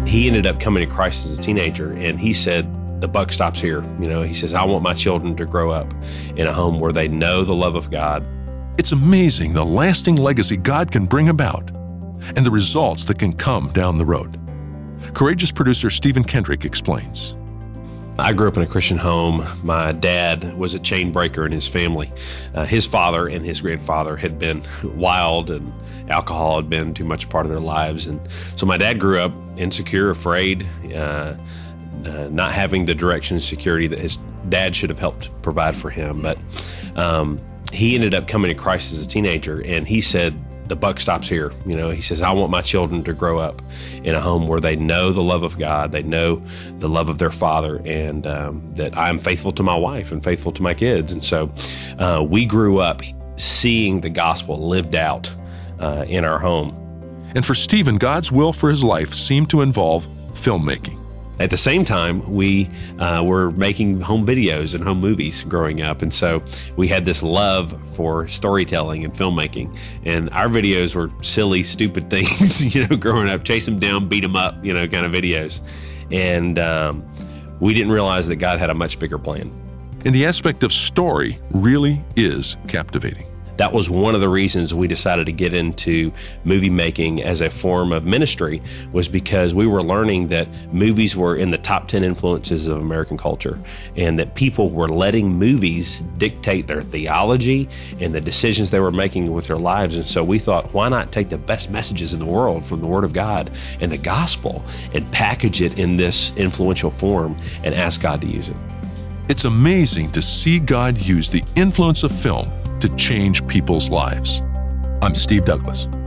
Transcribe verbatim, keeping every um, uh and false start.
he ended up coming to Christ as a teenager, and he said, the buck stops here. You know, he says, I want my children to grow up in a home where they know the love of God. It's amazing the lasting legacy God can bring about and the results that can come down the road. Courageous producer Stephen Kendrick explains. I grew up in a Christian home. My dad was a chain breaker in his family. Uh, his father and his grandfather had been wild, and alcohol had been too much a part of their lives. And so my dad grew up insecure, afraid, uh, uh, not having the direction and security that his dad should have helped provide for him. But um, he ended up coming to Christ as a teenager, and he said, the buck stops here. You know, he says, I want my children to grow up in a home where they know the love of God, they know the love of their father, and um, that I'm faithful to my wife and faithful to my kids. And so uh, we grew up seeing the gospel lived out uh, in our home. And for Stephen, God's will for his life seemed to involve filmmaking. At the same time, we uh, were making home videos and home movies growing up. And so we had this love for storytelling and filmmaking. And our videos were silly, stupid things, you know, growing up, chase them down, beat them up, you know, kind of videos. And um, we didn't realize that God had a much bigger plan. And the aspect of story really is captivating. That was one of the reasons we decided to get into movie making as a form of ministry, was because we were learning that movies were in the top ten influences of American culture, and that people were letting movies dictate their theology and the decisions they were making with their lives. And so we thought, why not take the best messages in the world from the Word of God and the gospel and package it in this influential form and ask God to use it. It's amazing to see God use the influence of film to change people's lives. I'm Steve Douglas.